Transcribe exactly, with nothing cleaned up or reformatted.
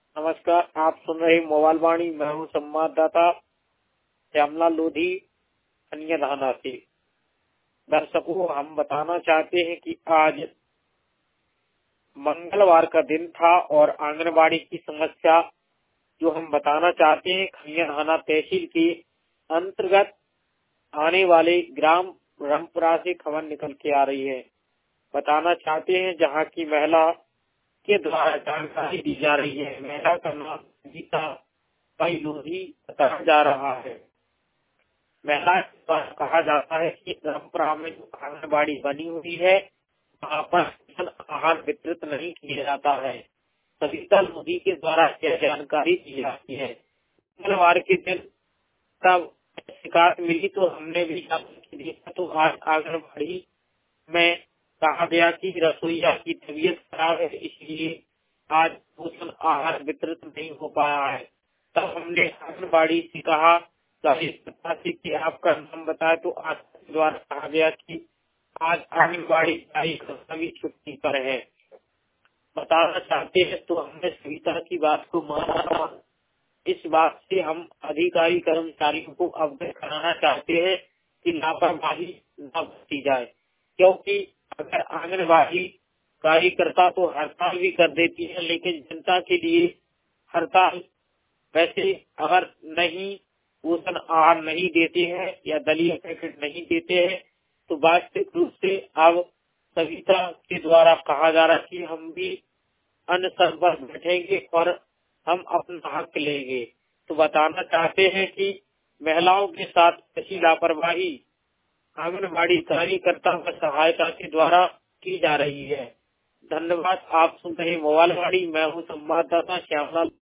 नमस्कार, आप सुन रहे मोबाइल वाणी। मैं हूँ संवाददाता श्यामलाल लोधी कन्याधाना से। दर्शकों, हम बताना चाहते हैं कि आज मंगलवार का दिन था और आंगनबाड़ी की समस्या जो हम बताना चाहते हैं, कन्याधाना तहसील के अंतर्गत आने वाले ग्राम रामपुरा से खबर निकल के आ रही है। बताना चाहते हैं जहाँ की महिला के द्वारा जानकारी दी जा रही है। महिला का नाम गीता भाई लोधी बताया जा रहा है। महिला के द्वारा कहा जाता है कि रामपुरा में जो आंगनबाड़ी बनी हुई है वहाँ पर पोषण आहार वितरित नहीं किया जाता है। सविता लोधी के द्वारा यह जानकारी दी जाती है। मंगलवार के दिन तब शिकायत मिली तो हमने भी देखा तो आज आंगनबाड़ी में कहा गया कि रसोईया की तबीयत खराब है, इसलिए आज पोषण आहार वितरित नहीं हो पाया है। तब हमने आंगनबाड़ी से कहा से कि आपका नाम बताए तो आज द्वारा कहा गया कि आज आंगनबाड़ी सभी छुट्टी पर है। बताना चाहते हैं तो हमने सविता की बात को माना। इस बात से हम अधिकारी कर्मचारियों को अवगत कराना चाहते हैं कि लापरवाही न बरती जाए, क्योंकि अगर आंगनबाड़ी कार्यकर्ता तो हड़ताल भी कर देती है, लेकिन जनता के लिए हड़ताल वैसे अगर नहीं पोषण आहार नहीं देते हैं या दलीय पैकेट नहीं देते हैं तो वास्तविक रूप से अब सविता के द्वारा कहा जा रहा है कि हम भी अनशन पर बैठेंगे और हम अपना हक लेंगे। तो बताना चाहते हैं कि महिलाओं के साथ ऐसी लापरवाही आंगनबाड़ी कार्यकर्ता व सहायता के द्वारा की जा रही है। धन्यवाद। आप सुन रहे मोबाइल वाणी। मैं हूँ संवाददाता श्यामलाल।